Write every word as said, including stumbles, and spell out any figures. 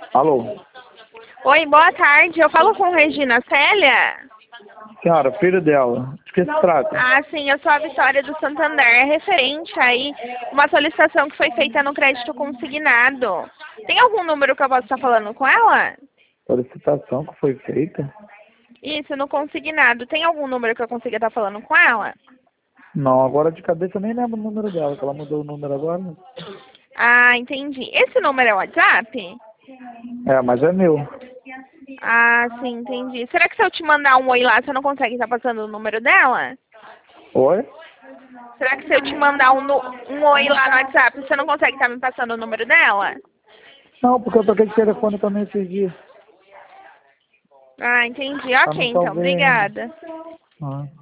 Alô? Oi, boa tarde. Eu falo com Regina Célia? Senhora, filho dela. De que se trata? Ah, sim, eu sou a Vitória do Santander. É referente aí uma solicitação que foi feita no crédito consignado. Tem algum número que eu possa estar falando com ela? Solicitação que foi feita? Isso, no consignado. Tem algum número que eu consiga estar falando com ela? Não, agora de cabeça eu nem lembro o número dela, que ela mudou o número agora. Ah, entendi. Esse número é o WhatsApp? É, mas é meu. Ah, sim, entendi. Será que se eu te mandar um oi lá, você não consegue estar passando o número dela? Oi? Será que se eu te mandar um, nu- um oi lá no WhatsApp, você não consegue estar me passando o número dela? Não, porque eu toquei de telefone também esses dias. Ah, entendi. Eu Ok, não então. salvei ainda. Obrigada. Ah.